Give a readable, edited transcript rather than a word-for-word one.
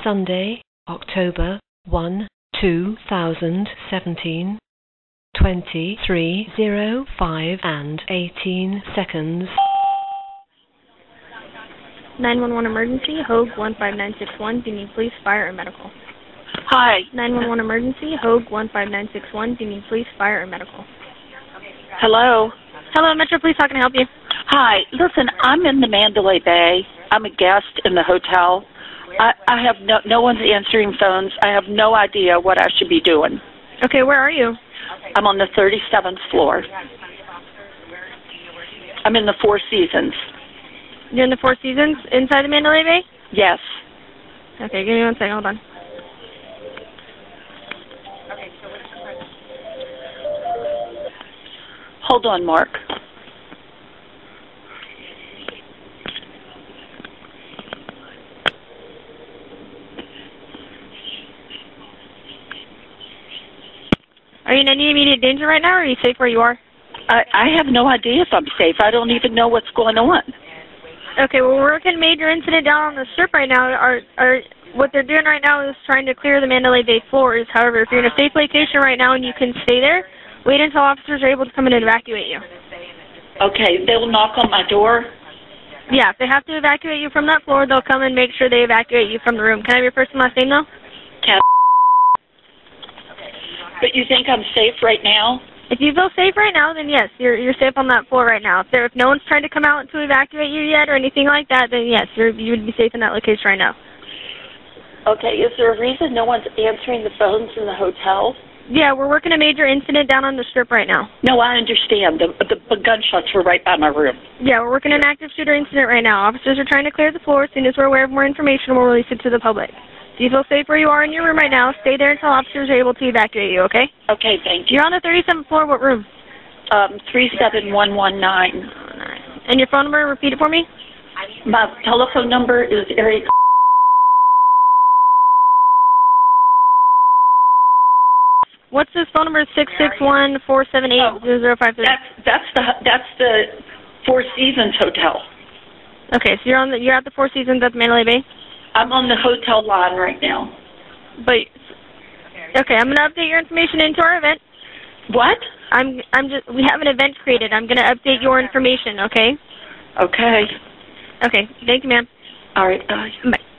Sunday, October 1, 2017, 23:05 and 18 seconds. 911 emergency, Hogue 15961. Do you need police, fire, or medical? Hi. 911 emergency, Hogue 15961. Do you need police, fire, or medical? Hello. Hello, Metro Police. How can I help you? Hi. Listen, I'm in the Mandalay Bay. I'm a guest in the hotel. I have no one's answering phones. I have no idea what I should be doing. Okay, where are you? I'm on the 37th floor. I'm in the Four Seasons. You're in the Four Seasons inside the Mandalay Bay? Yes. Okay, give me 1 second. Hold on. Hold on, Mark. Are you in any immediate danger right now, or are you safe where you are? I have no idea if I'm safe. I don't even know what's going on. Okay, well, we're working major incident down on the strip right now. What they're doing right now is trying to clear the Mandalay Bay floors. However, if you're in a safe location right now and you can stay there, wait until officers are able to come in and evacuate you. Okay, they'll knock on my door? Yeah, if they have to evacuate you from that floor, they'll come and make sure they evacuate you from the room. Can I have your first and last name, though? Cat. But you think I'm safe right now? If you feel safe right now, then yes, you're safe on that floor right now. If no one's trying to come out to evacuate you yet or anything like that, then yes, you would be safe in that location right now. Okay, is there a reason no one's answering the phones in the hotel? Yeah, we're working a major incident down on the strip right now. No, I understand. The gunshots were right by my room. Yeah, we're working an active shooter incident right now. Officers are trying to clear the floor. As soon as we're aware of more information, we'll release it to the public. If you feel safe where you are in your room right now, stay there until officers are able to evacuate you, okay? Okay, thank you. You're on the 37th floor. What room? 37119. And your phone number, repeat it for me? My telephone number is area. What's this phone number? 661-478-0053. That's the Four Seasons Hotel. Okay, so you're at the Four Seasons at the Mandalay Bay? I'm on the hotel line right now. But okay, I'm gonna update your information into our event. What? We have an event created. I'm gonna update your information, okay? Okay. Okay, thank you, ma'am. All right, bye. Bye.